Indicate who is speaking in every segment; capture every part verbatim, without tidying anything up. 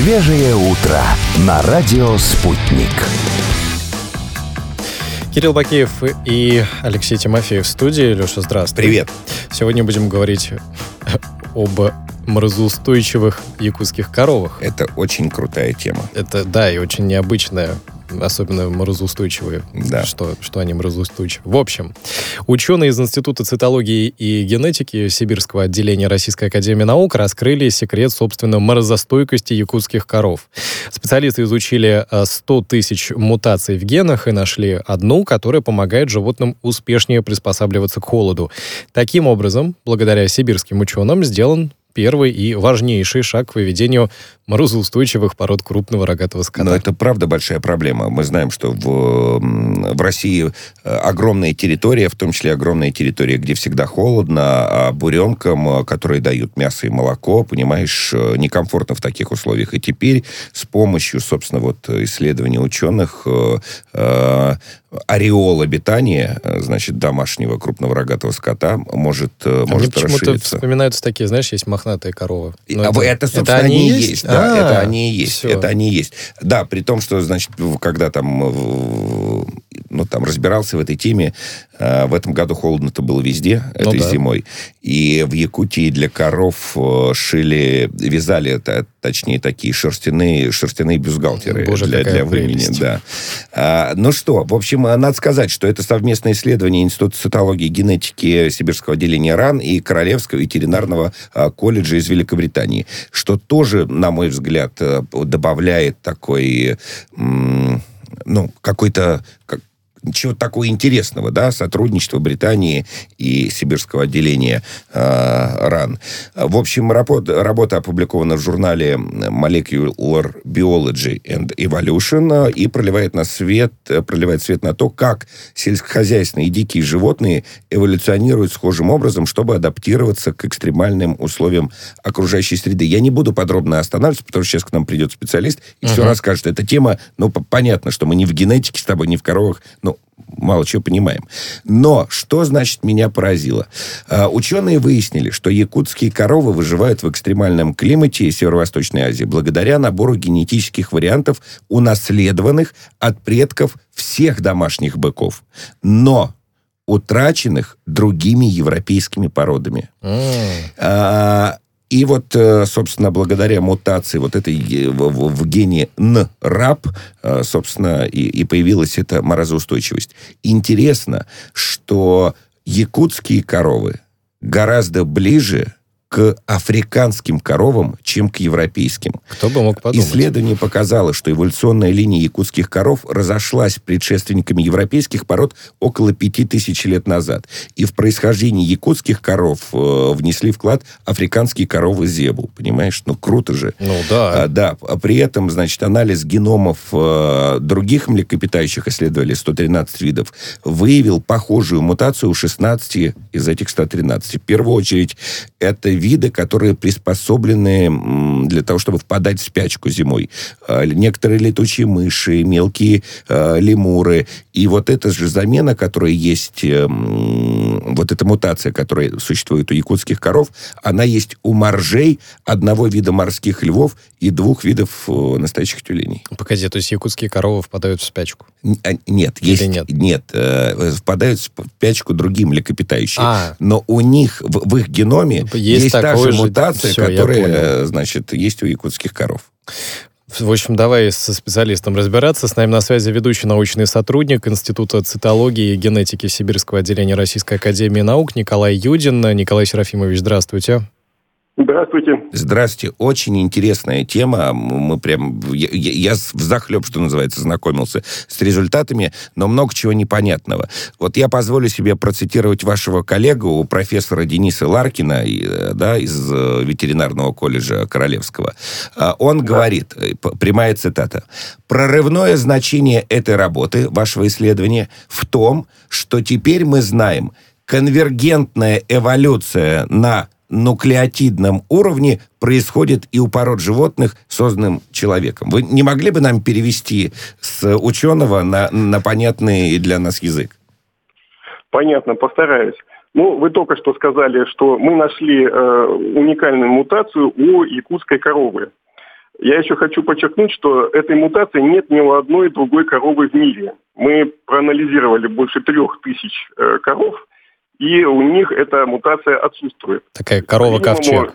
Speaker 1: Свежее утро на радио «Спутник».
Speaker 2: Кирилл Бакеев и Алексей Тимофеев в студии. Леша, здравствуй.
Speaker 3: Привет.
Speaker 2: Сегодня будем говорить об морозоустойчивых якутских коровах.
Speaker 3: Это очень крутая тема.
Speaker 2: Это, да, и очень необычная, особенно морозоустойчивые,
Speaker 3: да.
Speaker 2: что, что они морозоустойчивы. В общем, ученые из Института цитологии и генетики Сибирского отделения Российской академии наук раскрыли секрет, собственно, морозостойкости якутских коров. Специалисты изучили сто тысяч мутаций в генах и нашли одну, которая помогает животным успешнее приспосабливаться к холоду. Таким образом, благодаря сибирским ученым, сделан первый и важнейший шаг к выведению морозоустойчивых пород крупного рогатого скота.
Speaker 3: Но это правда большая проблема. Мы знаем, что в, в России огромная территория, в том числе огромная территория, где всегда холодно, а буренкам, которые дают мясо и молоко, понимаешь, некомфортно в таких условиях. И теперь с помощью, собственно, вот исследований ученых э, ореол обитания, значит, домашнего крупного рогатого скота может,
Speaker 2: а
Speaker 3: может
Speaker 2: мне
Speaker 3: расшириться.
Speaker 2: Почему-то вспоминаются такие, знаешь, есть мохнатые коровы.
Speaker 3: А это, это, собственно, это они и есть. есть. Да,
Speaker 2: А,
Speaker 3: это они и есть.
Speaker 2: Все.
Speaker 3: Это они и есть. Да, при том, что, значит, когда там, ну, там разбирался в этой теме, в этом году холодно-то было везде,
Speaker 2: ну,
Speaker 3: этой
Speaker 2: да.
Speaker 3: зимой. И в Якутии для коров шили, вязали, это, точнее, такие шерстяные, шерстяные бюстгальтеры.
Speaker 2: Боже,
Speaker 3: для, для времени. Да. А, ну что, в общем, надо сказать, что это совместное исследование Института цитологии и генетики Сибирского отделения РАН и Королевского ветеринарного колледжа из Великобритании, что тоже, на мой взгляд, добавляет такой, ну, какой-то... чего-то такого интересного, да, сотрудничество Британии и Сибирского отделения э, РАН. В общем, работа, работа опубликована в журнале Molecular Biology and Evolution и проливает, на свет, проливает свет на то, как сельскохозяйственные и дикие животные эволюционируют схожим образом, чтобы адаптироваться к экстремальным условиям окружающей среды. Я не буду подробно останавливаться, потому что сейчас к нам придет специалист и uh-huh. все расскажет. Эта тема, ну, понятно, что мы не в генетике с тобой, не в коровах, но мало чего понимаем. Но что, значит, меня поразило? А, ученые выяснили, что якутские коровы выживают в экстремальном климате Северо-Восточной Азии благодаря набору генетических вариантов, унаследованных от предков всех домашних быков, но утраченных другими европейскими породами. Mm. А, И вот, собственно, благодаря мутации вот этой в, в гене эн рап, собственно, и, и появилась эта морозоустойчивость. Интересно, что якутские коровы гораздо ближе к африканским коровам, чем к европейским.
Speaker 2: Кто бы мог подумать.
Speaker 3: Исследование показало, что эволюционная линия якутских коров разошлась с предшественниками европейских пород около пяти тысяч лет назад. И в происхождении якутских коров э, внесли вклад африканские коровы зебу. Понимаешь? Ну, круто же.
Speaker 2: Ну, да.
Speaker 3: А, да. А при этом, значит, анализ геномов э, других млекопитающих, исследовали сто тринадцать видов, выявил похожую мутацию у шестнадцати из этих ста тринадцати. В первую очередь, это виды, которые приспособлены для того, чтобы впадать в спячку зимой. Некоторые летучие мыши, мелкие э, лемуры. И вот эта же замена, которая есть, э, вот эта мутация, которая существует у якутских коров, она есть у моржей, одного вида морских львов и двух видов э, настоящих тюленей.
Speaker 2: Погоди, то есть якутские коровы впадают в спячку?
Speaker 3: Нет,
Speaker 2: Или
Speaker 3: есть,
Speaker 2: нет?
Speaker 3: Нет, э, впадают в спячку другие млекопитающие.
Speaker 2: А.
Speaker 3: Но у них, в, в их геноме есть, есть та же мутация, все, которая, значит, есть у якутских коров.
Speaker 2: В общем, давай со специалистом разбираться. С нами на связи ведущий научный сотрудник Института цитологии и генетики Сибирского отделения Российской академии наук Николай Юдин. Николай Серафимович, здравствуйте.
Speaker 4: Здравствуйте.
Speaker 3: Здравствуйте. Очень интересная тема. Мы прям... Я, я взахлеб, что называется, знакомился с результатами, но много чего непонятного. Вот я позволю себе процитировать вашего коллегу, профессора Дениса Ларкина, да, из ветеринарного колледжа Королевского. Он да. говорит, прямая цитата: «Прорывное значение этой работы, вашего исследования, в том, что теперь мы знаем, конвергентная эволюция на нуклеотидном уровне происходит и у пород животных, созданным человеком». Вы не могли бы нам перевести с ученого на, на понятный для нас язык?
Speaker 4: Понятно, постараюсь. Ну, вы только что сказали, что мы нашли э, уникальную мутацию у якутской коровы. Я еще хочу подчеркнуть, что этой мутации нет ни у одной другой коровы в мире. Мы проанализировали больше трех тысяч э, коров, и у них эта мутация отсутствует.
Speaker 2: Такая корова-ковчег.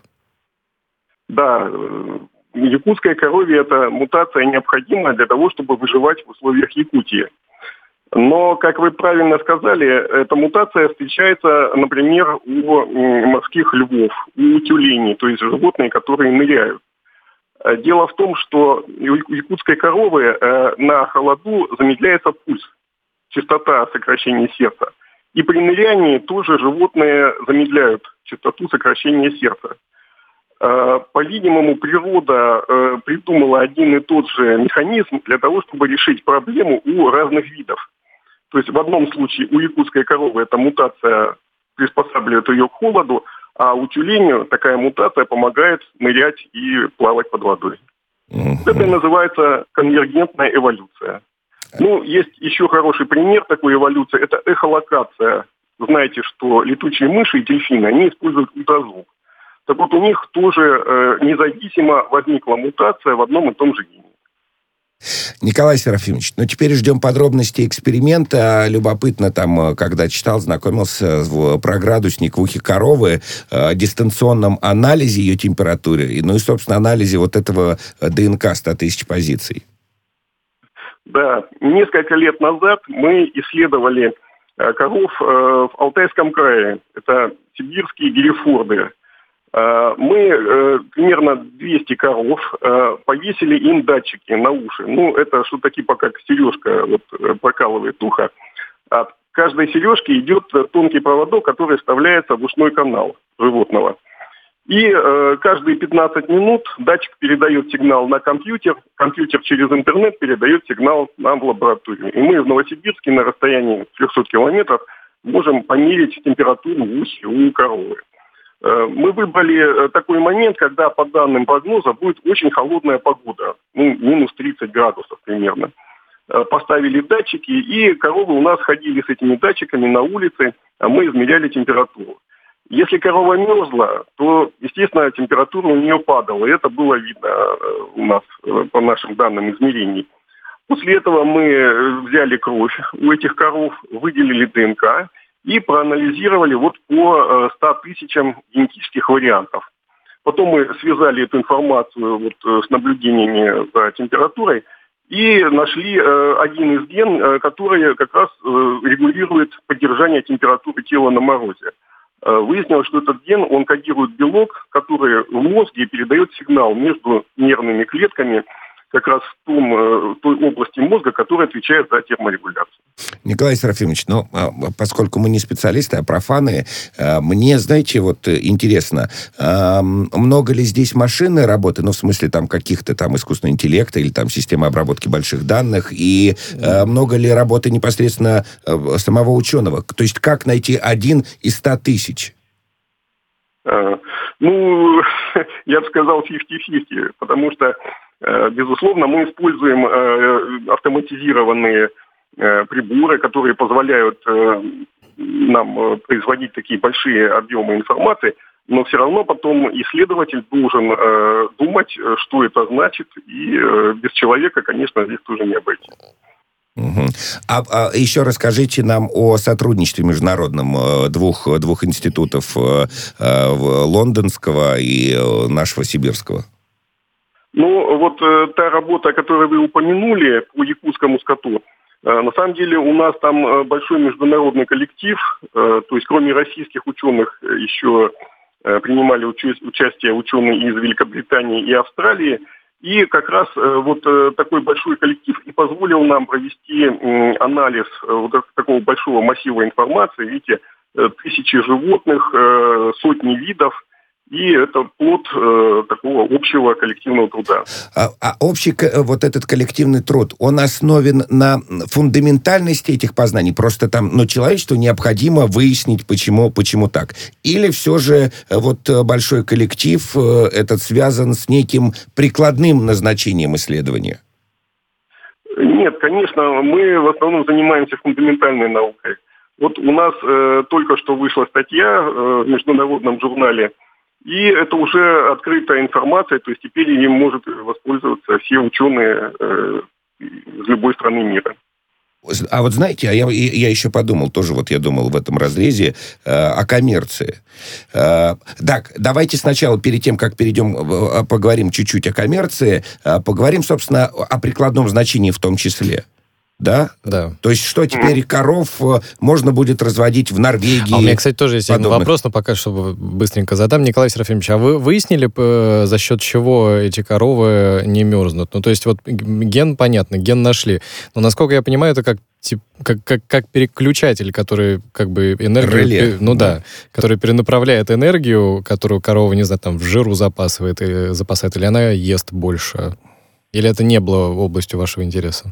Speaker 4: Да, якутской корове эта мутация необходима для того, чтобы выживать в условиях Якутии. Но, как вы правильно сказали, эта мутация встречается, например, у морских львов, у тюленей, то есть животные, которые ныряют. Дело в том, что у якутской коровы э, на холоду замедляется пульс, частота сокращения сердца. И при нырянии тоже животные замедляют частоту сокращения сердца. Э, по-видимому, природа э, придумала один и тот же механизм для того, чтобы решить проблему у разных видов. То есть в одном случае у якутской коровы эта мутация приспосабливает ее к холоду, а у тюленя такая мутация помогает нырять и плавать под водой. Mm-hmm. Это и называется конвергентная эволюция. Ну, есть еще хороший пример такой эволюции. Это эхолокация. Знаете, что летучие мыши и дельфины, они используют ультразвук. Так вот, у них тоже э, независимо возникла мутация в одном и том же гене.
Speaker 3: Николай Серафимович, ну теперь ждем подробностей эксперимента. Любопытно там, когда читал, знакомился про градусник в ухе коровы, э, дистанционном анализе ее температуры, и, ну и, собственно, анализе вот этого ДНК ста тысяч позиций.
Speaker 4: Да, несколько лет назад мы исследовали э, коров э, в Алтайском крае. Это сибирские герефорды. Мы э, примерно двести коров э, повесили им датчики на уши. Ну, это что-то типа как сережка вот, прокалывает ухо. От каждой сережки идет тонкий проводок, который вставляется в ушной канал животного. И э, каждые пятнадцать минут датчик передает сигнал на компьютер, компьютер через интернет передает сигнал нам в лабораторию. И мы в Новосибирске на расстоянии трехсот километров можем померить температуру в ухе у коровы. Мы выбрали такой момент, когда, по данным прогноза, будет очень холодная погода, ну, минус тридцать градусов примерно. Поставили датчики, и коровы у нас ходили с этими датчиками на улице, а мы измеряли температуру. Если корова мерзла, то, естественно, температура у нее падала, и это было видно у нас по нашим данным измерений. После этого мы взяли кровь у этих коров, выделили ДНК, и проанализировали вот по ста тысячам генетических вариантов. Потом мы связали эту информацию вот с наблюдениями за температурой и нашли один из ген, который как раз регулирует поддержание температуры тела на морозе. Выяснилось, что этот ген, он кодирует белок, который в мозге передает сигнал между нервными клетками, как раз в, том, в той области мозга, которая отвечает за терморегуляцию.
Speaker 3: Николай Серафимович, ну, поскольку мы не специалисты, а профаны, мне, знаете, вот интересно, много ли здесь машинной работы, ну, в смысле, там, каких-то там искусственного интеллекта или там системы обработки больших данных, и много ли работы непосредственно самого ученого? То есть, как найти один из ста тысяч?
Speaker 4: Ну, я бы сказал фифти-фифти, потому что, безусловно, мы используем автоматизированные приборы, которые позволяют нам производить такие большие объемы информации, но все равно потом исследователь должен думать, что это значит, и без человека, конечно, здесь тоже не обойтись.
Speaker 3: Угу. А, а еще расскажите нам о сотрудничестве международном двух, двух институтов, лондонского и нашего сибирского.
Speaker 4: Ну, вот та работа, которую вы упомянули по якутскому скоту, на самом деле у нас там большой международный коллектив, то есть кроме российских ученых еще принимали участие ученые из Великобритании и Австралии. И как раз вот такой большой коллектив и позволил нам провести анализ вот такого большого массива информации. Видите, тысячи животных, сотни видов. И это плод э, такого общего коллективного труда.
Speaker 3: А, а общий вот этот коллективный труд, он основан на фундаментальности этих познаний? Просто там, ну, человечеству необходимо выяснить, почему, почему так? Или все же вот большой коллектив э, этот связан с неким прикладным назначением исследования?
Speaker 4: Нет, конечно, мы в основном занимаемся фундаментальной наукой. Вот у нас э, только что вышла статья э, в международном журнале И это уже открытая информация, то есть теперь им может воспользоваться все ученые э, из любой страны мира.
Speaker 3: А вот знаете, а я, я еще подумал, тоже вот я думал в этом разрезе э, о коммерции. Э, так, давайте сначала, перед тем, как перейдем, э, поговорим чуть-чуть о коммерции, э, поговорим, собственно, о прикладном значении в том числе. Да?
Speaker 2: Да.
Speaker 3: То есть, что теперь коров можно будет разводить в Норвегии?
Speaker 2: А у меня, кстати, тоже есть
Speaker 3: подобных...
Speaker 2: один вопрос, но пока что быстренько задам. Николай Серафимович, а вы выяснили, за счет чего эти коровы не мерзнут? Ну, то есть, вот ген, понятно, ген нашли. Но, насколько я понимаю, это как Как, как, как переключатель, который как бы энергию...
Speaker 3: Реле.
Speaker 2: Ну да. да, который перенаправляет энергию, которую корова, не знаю, там в жиру запасывает, или, запасает, или она ест больше. Или это не было областью вашего интереса?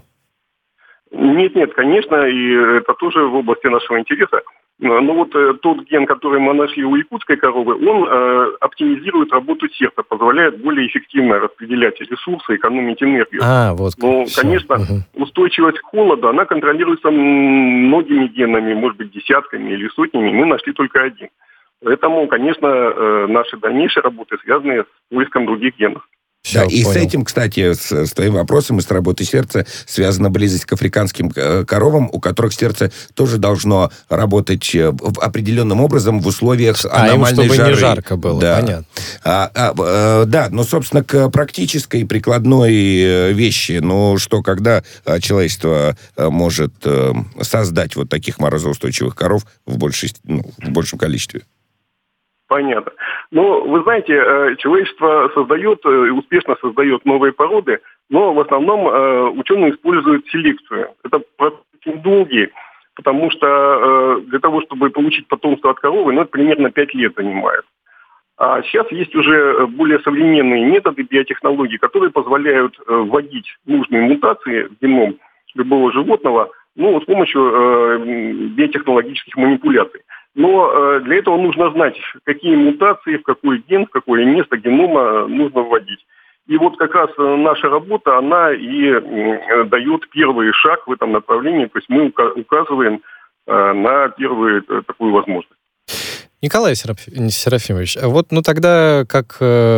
Speaker 4: Нет, нет, конечно, и это тоже в области нашего интереса. Но вот э, тот ген, который мы нашли у якутской коровы, он э, оптимизирует работу сердца, позволяет более эффективно распределять ресурсы, экономить энергию.
Speaker 2: А, вот.
Speaker 4: Но,
Speaker 2: Все.
Speaker 4: конечно, угу. устойчивость к холоду, она контролируется многими генами, может быть, десятками или сотнями. Мы нашли только один. Поэтому, конечно, э, наши дальнейшие работы связаны с поиском других генов.
Speaker 3: Все, да, и понял. С этим, кстати, с, с твоим вопросом и с работой сердца связана близость к африканским коровам, у которых сердце тоже должно работать определенным образом в условиях
Speaker 2: а
Speaker 3: аномальной
Speaker 2: им, чтобы
Speaker 3: жары.
Speaker 2: Не жарко было,
Speaker 3: да.
Speaker 2: Понятно.
Speaker 3: А, а, а, да, но, собственно, к практической и прикладной вещи, ну, что когда человечество может создать вот таких морозоустойчивых коров в, большей, ну, в большем количестве?
Speaker 4: Понятно. Ну, вы знаете, человечество создает и успешно создает новые породы, но в основном ученые используют селекцию. Это процесс долгий, потому что для того, чтобы получить потомство от коровы, ну, это примерно пять лет занимает. А сейчас есть уже более современные методы биотехнологий, которые позволяют вводить нужные мутации в геном любого животного, ну, с помощью биотехнологических манипуляций. Но э, для этого нужно знать, какие мутации, в какой ген, в какое место генома нужно вводить. И вот как раз наша работа, она и э, дает первый шаг в этом направлении. То есть мы указываем э, на первую э, такую возможность.
Speaker 2: Николай Серафимович, а вот, ну тогда, как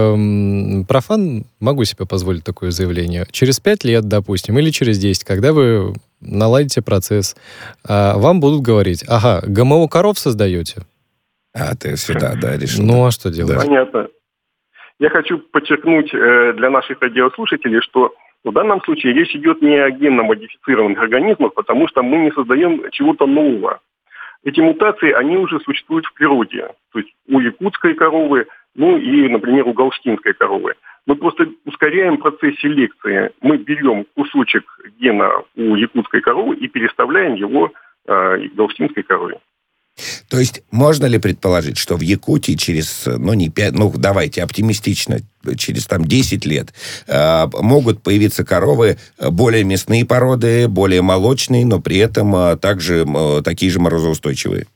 Speaker 2: э, профан, могу себе позволить такое заявление. Через пять лет, допустим, или через десять, когда вы наладите процесс, э, вам будут говорить, ага, ГМО коров создаете?
Speaker 3: А, ты сюда, да, решил.
Speaker 2: Ну, а что делать?
Speaker 4: Понятно. Я хочу подчеркнуть э, для наших радиослушателей, что в данном случае речь идет не о генно-модифицированных организмах, потому что мы не создаем чего-то нового. Эти мутации, они уже существуют в природе. То есть у якутской коровы, ну и, например, у гаустинской коровы. Мы просто ускоряем процесс селекции. Мы берем кусочек гена у якутской коровы и переставляем его э, к гаустинской корове.
Speaker 3: То есть можно ли предположить, что в Якутии через, ну, не пять, ну, давайте оптимистично, через там десять лет э, могут появиться коровы более мясные породы, более молочные, но при этом э, также э, такие же морозоустойчивые?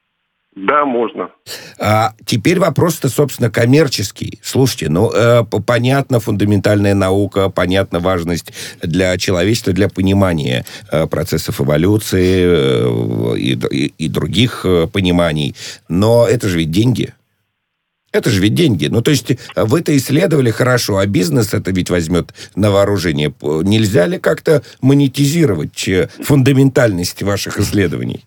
Speaker 4: Да, можно.
Speaker 3: А теперь вопрос-то, собственно, коммерческий. Слушайте, ну, э, понятно, фундаментальная наука, понятна важность для человечества, для понимания э, процессов эволюции э, и, и, и других э, пониманий. Но это же ведь деньги. Это же ведь деньги. Ну, то есть вы-то исследовали хорошо, а бизнес это ведь возьмет на вооружение. Нельзя ли как-то монетизировать фундаментальность ваших исследований?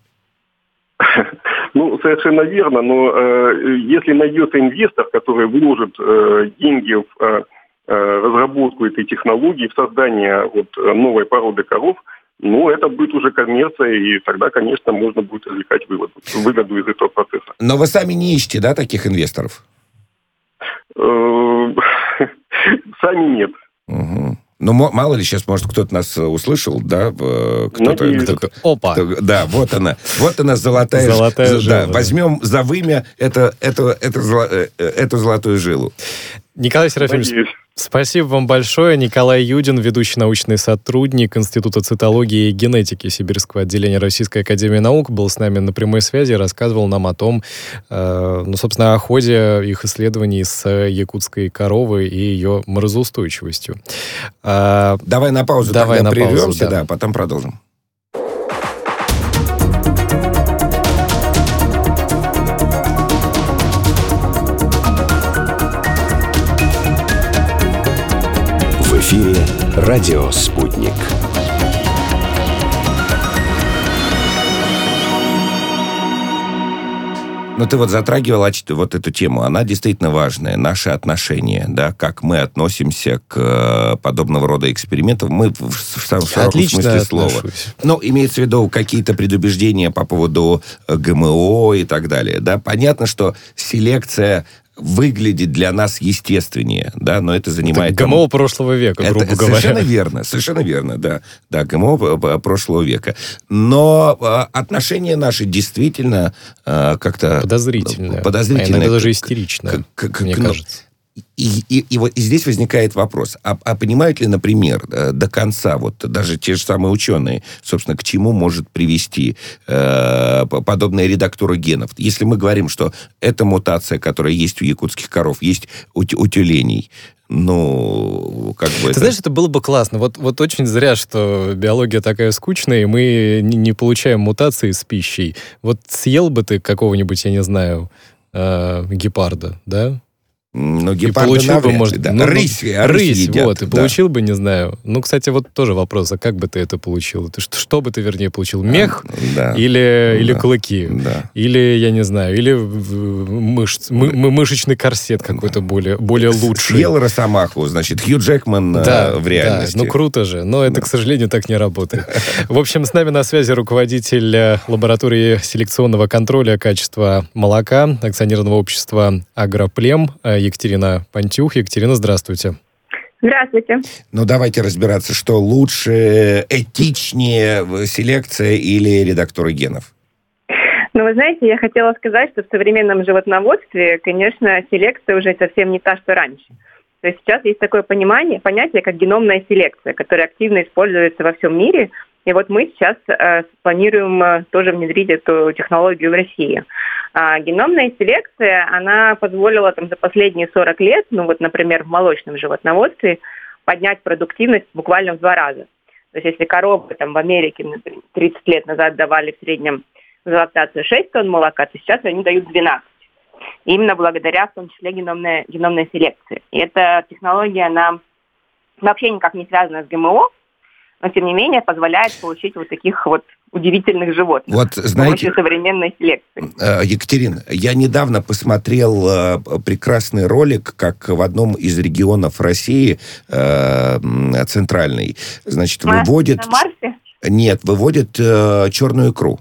Speaker 4: Ну, совершенно верно, но э, если найдется инвестор, который вложит э, деньги в э, разработку этой технологии, в создание вот, новой породы коров, ну, это будет уже коммерция, и тогда, конечно, можно будет извлекать выводу, выгоду из этого процесса.
Speaker 3: Но вы сами не ищете, да, таких инвесторов?
Speaker 4: Сами нет.
Speaker 3: Угу. Ну, мало ли, сейчас, может, кто-то нас услышал, да? Кто-то, кто-то,
Speaker 2: Опа!
Speaker 3: Кто, да, вот она. Вот она, золотая,
Speaker 2: золотая жила.
Speaker 3: Да, возьмем за вымя это, это, это, эту золотую жилу.
Speaker 2: Николай Серафимович,
Speaker 4: Надеюсь.
Speaker 2: Спасибо вам большое. Николай Юдин, ведущий научный сотрудник Института цитологии и генетики Сибирского отделения Российской академии наук, был с нами на прямой связи, рассказывал нам о том, э, ну, собственно, о ходе их исследований с якутской коровой и ее морозоустойчивостью. Э,
Speaker 3: Давай на паузу
Speaker 2: давай
Speaker 3: тогда
Speaker 2: на
Speaker 3: прервемся,
Speaker 2: паузу, да.
Speaker 3: да, потом продолжим.
Speaker 1: Радио «Спутник».
Speaker 3: Ну, ты вот затрагивал вот эту тему. Она действительно важная. Наши отношения, да, как мы относимся к подобного рода экспериментам. Мы в, в самом широком смысле слова. Ну, имеется в виду какие-то предубеждения по поводу ГМО и так далее. Да, понятно, что селекция выглядит для нас естественнее, да, но это занимает...
Speaker 2: Это ГМО там... прошлого века, грубо это, говоря.
Speaker 3: Совершенно верно, совершенно верно, да. Да, ГМО прошлого века. Но а, отношения наши действительно а, как-то...
Speaker 2: Подозрительные.
Speaker 3: Подозрительные.
Speaker 2: А иногда даже истеричные, к, к, мне
Speaker 3: ну,
Speaker 2: кажется.
Speaker 3: И, и, и вот и здесь возникает вопрос, а, а понимают ли, например, до конца, вот даже те же самые ученые, собственно, к чему может привести э, подобная редактура генов? Если мы говорим, что эта мутация, которая есть у якутских коров, есть у, у тюленей, ну, как бы
Speaker 2: Ты
Speaker 3: это...
Speaker 2: знаешь, это было бы классно. Вот, вот очень зря, что биология такая скучная, и мы не, не получаем мутации с пищей. Вот съел бы ты какого-нибудь, я не знаю, э, гепарда, да?
Speaker 3: Ну, гепарды
Speaker 2: бы, может,
Speaker 3: да.
Speaker 2: ну,
Speaker 3: рысь,
Speaker 2: рысь,
Speaker 3: рысь едят,
Speaker 2: вот, и
Speaker 3: да.
Speaker 2: получил бы, не знаю. Ну, кстати, вот тоже вопрос, а как бы ты это получил? Ты, что, что бы ты, вернее, получил? Мех?
Speaker 3: Да.
Speaker 2: Или,
Speaker 3: да.
Speaker 2: или клыки?
Speaker 3: Да.
Speaker 2: Или, я не знаю, или мышц, мы, мышечный корсет какой-то более, более лучший?
Speaker 3: Съел росомаху, значит, Хью Джекман
Speaker 2: да,
Speaker 3: в реальности.
Speaker 2: Да, ну круто же, но это, да. к сожалению, так не работает. В общем, с нами на связи руководитель лаборатории селекционного контроля качества молока акционерного общества «Агроплем» Екатерина Пантюх. Екатерина, здравствуйте.
Speaker 5: Здравствуйте.
Speaker 3: Ну, давайте разбираться, что лучше, этичнее, селекция или редактура генов?
Speaker 5: Ну, вы знаете, я хотела сказать, что в современном животноводстве, конечно, селекция уже совсем не та, что раньше. То есть сейчас есть такое понимание, понятие, как геномная селекция, которая активно используется во всем мире. И вот мы сейчас э, планируем э, тоже внедрить эту технологию в России. А геномная селекция, она позволила там, за последние сорок лет, ну вот, например, в молочном животноводстве, поднять продуктивность буквально в два раза. То есть если коровы там, в Америке например, тридцать лет назад давали в среднем за лактацию шесть тонн молока, то сейчас они дают двенадцать. Именно благодаря, в том числе, геномной, геномной селекции. И эта технология, она вообще никак не связана с ГМО, но, тем не менее, позволяет получить вот таких вот удивительных животных
Speaker 3: вот, знаете,
Speaker 5: с помощью современной селекции.
Speaker 3: Екатерина, я недавно посмотрел э, прекрасный ролик, как в одном из регионов России, э, центральный, значит, выводит...
Speaker 5: На Марсе?
Speaker 3: Нет, выводит э, черную икру.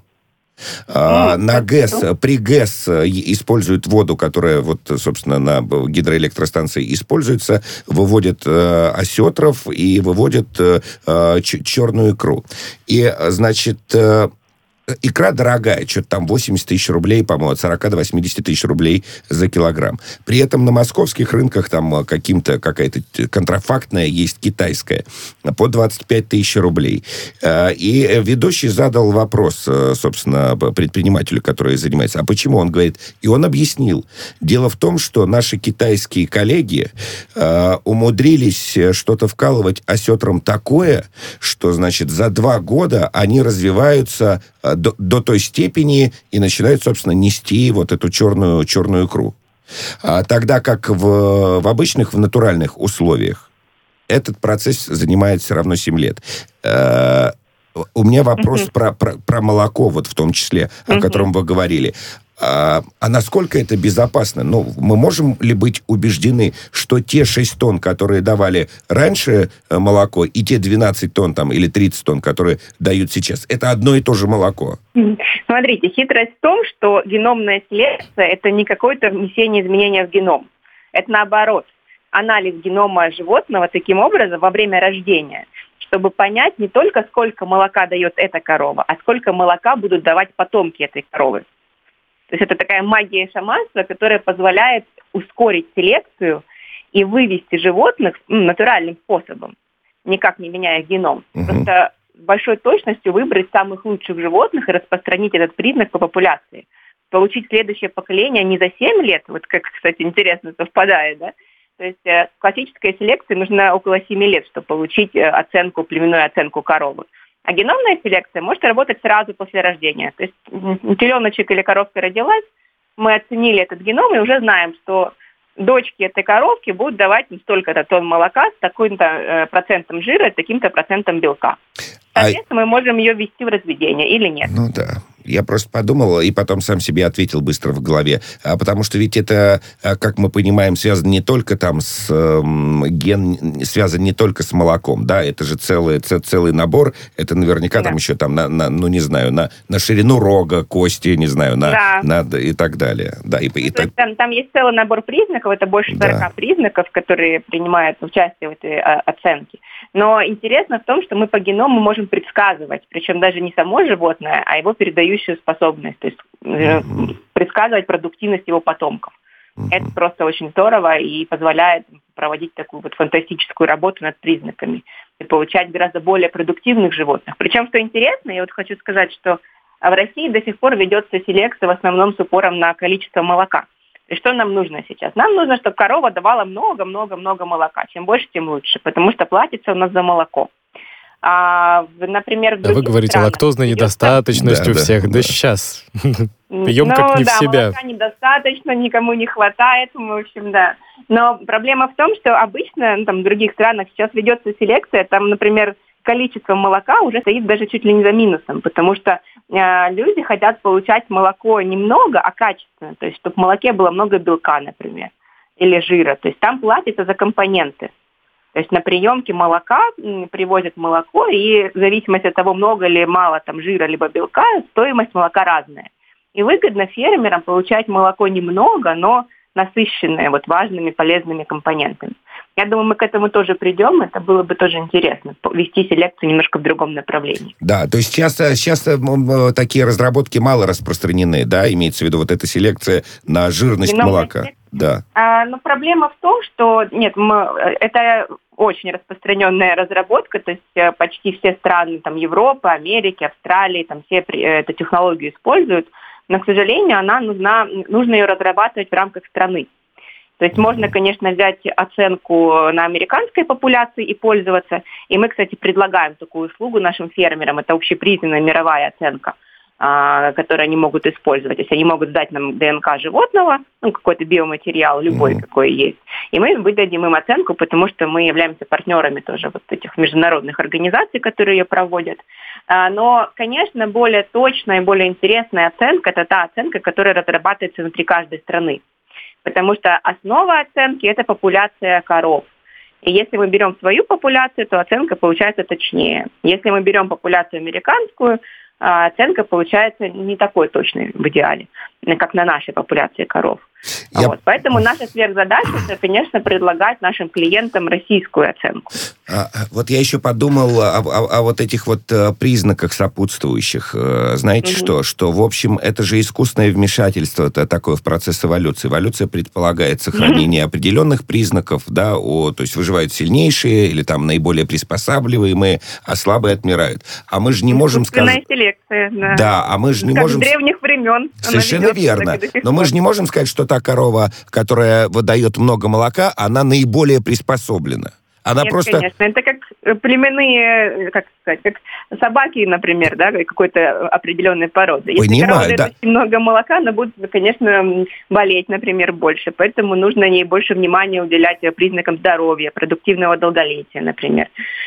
Speaker 3: А, на ГЭС, при ГЭС используют воду, которая, вот, собственно, на гидроэлектростанции используется, выводят э, осетров и выводят э, ч- черную икру. И, значит, э, икра дорогая, что-то там восемьдесят тысяч рублей, по-моему, от сорок до восьмидесяти тысяч рублей за килограмм. При этом на московских рынках там каким-то какая-то контрафактная есть китайская по двадцать пять тысяч рублей. И ведущий задал вопрос, собственно, предпринимателю, который занимается, а почему? Он говорит, и он объяснил. Дело в том, что наши китайские коллеги умудрились что-то вкалывать осетрам такое, что, значит, за два года они развиваются До, до той степени и начинают, собственно, нести вот эту черную, черную икру. А тогда как в, в обычных, в натуральных условиях этот процесс занимает все равно семь лет. А, у меня вопрос mm-hmm. про, про, про молоко, вот в том числе, mm-hmm. о котором вы говорили. А, а насколько это безопасно? Ну, мы можем ли быть убеждены, что те шесть тонн, которые давали раньше молоко, и те двенадцать тонн там, или тридцать тонн, которые дают сейчас, это одно и то же молоко?
Speaker 5: Смотрите, хитрость в том, что геномная селекция – это не какое-то внесение изменения в геном. Это наоборот. Анализ генома животного таким образом во время рождения, чтобы понять не только, сколько молока дает эта корова, а сколько молока будут давать потомки этой коровы. То есть это такая магия шаманства, которая позволяет ускорить селекцию и вывести животных ну, натуральным способом, никак не меняя геном. Uh-huh. Просто с большой точностью выбрать самых лучших животных и распространить этот признак по популяции. Получить следующее поколение не за семь лет, вот как, кстати, интересно совпадает, да? То есть э, классической селекции нужно около семи лет, чтобы получить э, оценку, племенную оценку коровы. А геномная селекция может работать сразу после рождения. То есть теленочек или коровка родилась, мы оценили этот геном и уже знаем, что дочки этой коровки будут давать столько-то тонн молока с таким-то э, процентом жира и таким-то процентом белка. Соответственно, а... мы можем ее ввести в разведение или нет.
Speaker 3: Ну да. Я просто подумал и потом сам себе ответил быстро в голове. А потому что ведь это, как мы понимаем, связано не только там с... Э, ген связан не только с молоком, да? Это же целый, целый набор. Это наверняка да. там еще там, на, на, ну не знаю, на, на ширину рога, кости, не знаю, на, да. на и так далее. Да, и, и
Speaker 5: ну, так... там, там есть целый набор признаков, это больше сорока да. признаков, которые принимают участие в этой а, оценке. Но интересно в том, что мы по геному можем предсказывать, причем даже не само животное, а его передающую способность, то есть mm-hmm. предсказывать продуктивность его потомков. Mm-hmm. Это просто очень здорово и позволяет проводить такую вот фантастическую работу над признаками и получать гораздо более продуктивных животных. Причем, что интересно, я вот хочу сказать, что в России до сих пор ведется селекция в основном с упором на количество молока. И что нам нужно сейчас? Нам нужно, чтобы корова давала много-много-много молока. Чем больше, тем лучше, потому что платится у нас за молоко. А, например, в
Speaker 2: да вы говорите,
Speaker 5: странах,
Speaker 2: лактозной недостаточность у да, всех. Да, да сейчас. Пьем
Speaker 5: ну,
Speaker 2: как не
Speaker 5: да,
Speaker 2: в себя.
Speaker 5: молока недостаточно, никому не хватает, в общем, да. Но проблема в том, что обычно ну, там, в других странах сейчас ведется селекция, там, например, количество молока уже стоит даже чуть ли не за минусом, потому что э, люди хотят получать молоко немного, а качественно, то есть чтобы в молоке было много белка, например, или жира, то есть там платится за компоненты. То есть на приемке молока привозят молоко, и в зависимости от того, много или мало там жира либо белка, стоимость молока разная. И выгодно фермерам получать молоко немного, но насыщенное вот важными полезными компонентами. Я думаю, мы к этому тоже придем, это было бы тоже интересно, вести селекцию немножко в другом направлении.
Speaker 3: Да, то есть часто, часто такие разработки мало распространены, да, имеется в виду вот эта селекция на жирность Геномная молока. Селекция? Да.
Speaker 5: А, но проблема в том, что нет, мы, это очень распространенная разработка, то есть почти все страны там, Европы, Америки, Австралии, там все эту технологию используют, но, к сожалению, она нужна, нужно ее разрабатывать в рамках страны. То есть можно, конечно, взять оценку на американской популяции и пользоваться. И мы, кстати, предлагаем такую услугу нашим фермерам. Это общепризнанная мировая оценка, которые они могут использовать. То есть они могут сдать нам ДНК животного, ну, какой-то биоматериал, любой, mm-hmm. какой есть. И мы выдадим им оценку, потому что мы являемся партнерами тоже вот этих международных организаций, которые ее проводят. Но, конечно, более точная и более интересная оценка – это та оценка, которая разрабатывается внутри каждой страны. Потому что основа оценки – это популяция коров. И если мы берем свою популяцию, то оценка получается точнее. Если мы берем популяцию американскую, оценка получается не такой точной в идеале, как на нашей популяции коров. Я... Вот. Поэтому наша сверхзадача – это, конечно, предлагать нашим клиентам российскую оценку.
Speaker 3: А, вот я еще подумал о, о, о вот этих вот признаках сопутствующих. Знаете mm-hmm. что? Что, в общем, это же искусственное вмешательство это такое в процесс эволюции. Эволюция предполагает сохранение mm-hmm. определенных признаков, да, о, то есть выживают сильнейшие или там наиболее приспосабливаемые, а слабые отмирают. А мы же не можем сказать...
Speaker 5: селекция, да.
Speaker 3: Да, а мы же не
Speaker 5: как
Speaker 3: можем...
Speaker 5: с древних времен.
Speaker 3: Совершенно верно. Но мы же не можем сказать, что та корова, которая выдает много молока, она наиболее приспособлена. Она
Speaker 5: Нет,
Speaker 3: просто...
Speaker 5: конечно. Это как племенные, как сказать, как собаки, например, да, какой-то определенной породы. Если
Speaker 3: Понимаю,
Speaker 5: корова дает
Speaker 3: да.
Speaker 5: очень много молока, она будет, конечно, болеть, например, больше. Поэтому нужно ей больше внимания уделять признакам здоровья, продуктивного долголетия, например.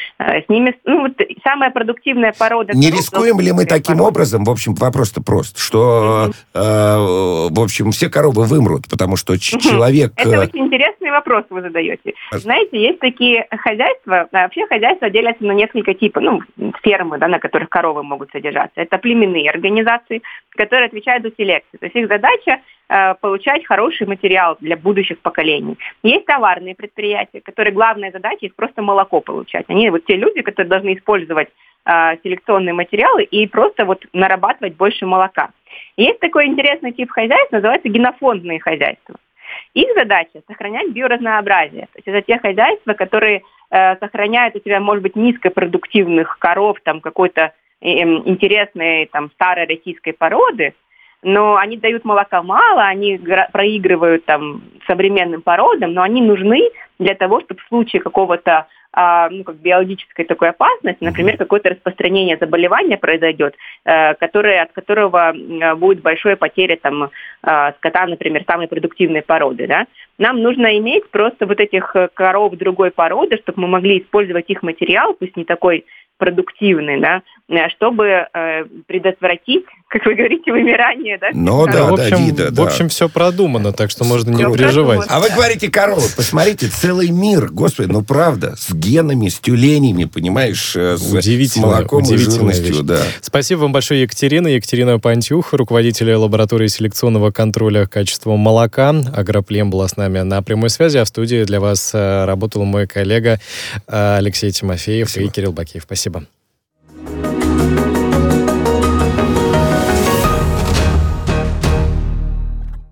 Speaker 5: С ними, ну, вот самая продуктивная порода...
Speaker 3: Не рискуем ли мы таким порода. образом, в общем, вопрос-то прост, что, mm-hmm. э, в общем, все коровы вымрут, потому что mm-hmm. человек...
Speaker 5: Это очень интересный вопрос вы задаете. Знаете, есть такие хозяйства, вообще хозяйства делятся на несколько типов, ну, фермы, да, на которых коровы могут содержаться. Это племенные организации, которые отвечают за селекцию. То есть их задача э, получать хороший материал для будущих поколений. Есть товарные предприятия, которые главная задача их просто молоко получать. Они вот те люди, которые должны использовать э, селекционные материалы и просто вот нарабатывать больше молока. Есть такой интересный тип хозяйств, называется генофондные хозяйства. Их задача – сохранять биоразнообразие. То есть это те хозяйства, которые э, сохраняют у себя, может быть, низкопродуктивных коров, там, какой-то э, интересной там, старой российской породы, но они дают молока мало, они гра- проигрывают там, современным породам, но они нужны для того, чтобы в случае какого-то а, ну, как биологической такой опасности, например, какое-то распространение заболевания произойдет, а, которое, от которого а, будет большая потеря там, а, скота, например, самой продуктивной породы. Да? Нам нужно иметь просто вот этих коров другой породы, чтобы мы могли использовать их материал, пусть не такой продуктивный, да, чтобы э, предотвратить, как вы говорите, вымирание, да?
Speaker 3: Ну да,
Speaker 2: в общем,
Speaker 3: да, вида, да.
Speaker 2: В общем, все продумано, так что можно не
Speaker 5: Всё
Speaker 2: переживать.
Speaker 5: продумано.
Speaker 3: А вы говорите коровы, посмотрите, целый мир, господи, ну правда, с генами, с тюленями, понимаешь, с, с молоком и жирностью, да.
Speaker 2: Спасибо вам большое, Екатерина. Екатерина Пантюх, руководитель лаборатории селекционного контроля качества молока. Агроплем была с нами на прямой связи, а в студии для вас работал мой коллега Алексей Тимофеев. Спасибо. И Кирилл Бакеев. Спасибо.